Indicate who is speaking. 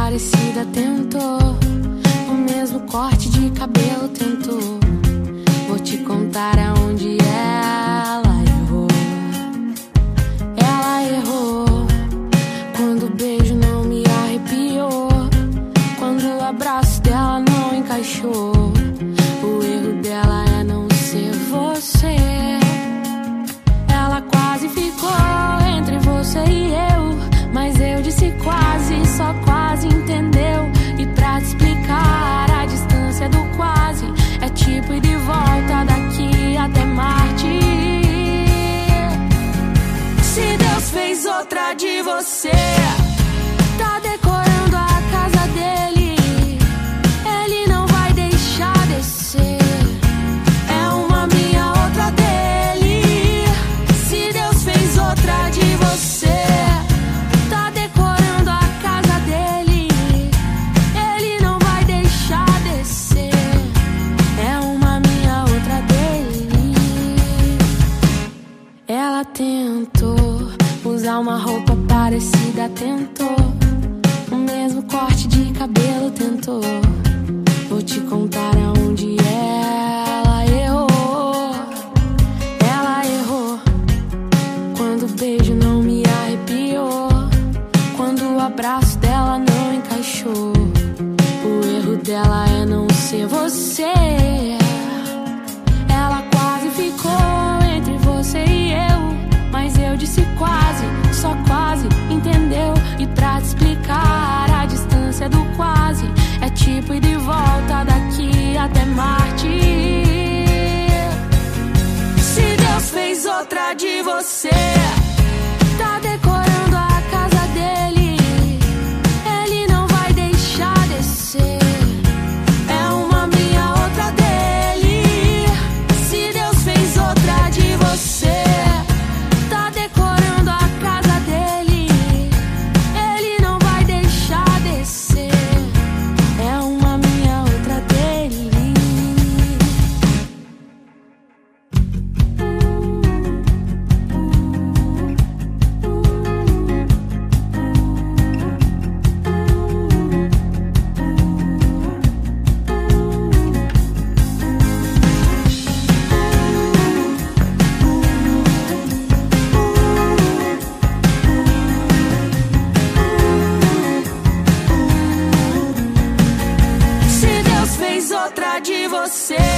Speaker 1: parecida tentou, o mesmo corte de cabelo tentou. Vou te contar aonde ela errou. Ela errou quando o beijo não me arrepiou, quando o abraço dela não encaixou. O erro dela é não ser você. Ela quase ficou entre você e eu, mas eu disse quase, só quase entendeu. E pra te explicar, a distância do quase é tipo ir de volta daqui até Marte. Se Deus fez outra de você, tá decorando a casa dele, ele não vai deixar descer. É uma minha, outra dele. Se Deus fez outra de você, tá decorando a casa dele, ele não vai deixar descer. É uma minha, outra dele. Ela tentou usar uma roupa parecida, tentou o mesmo corte de cabelo, tentou. Vou te contar aonde ela errou. Ela errou quando o beijo não me arrepiou, quando o abraço dela não encaixou. O erro dela é não ser você. Ela quase ficou entre você e eu, mas eu disse quase, só quase entendeu. E pra te explicar, a distância do quase é tipo ir de volta daqui até Marte. Se Deus fez outra de você, tá decorando a casa dele, ele não vai deixar descer. É uma minha, outra dele. Se Deus fez outra de você, tá decorando a casa dele, ele não vai deixar descer. É uma minha, outra dele. Se Deus fez outra de você,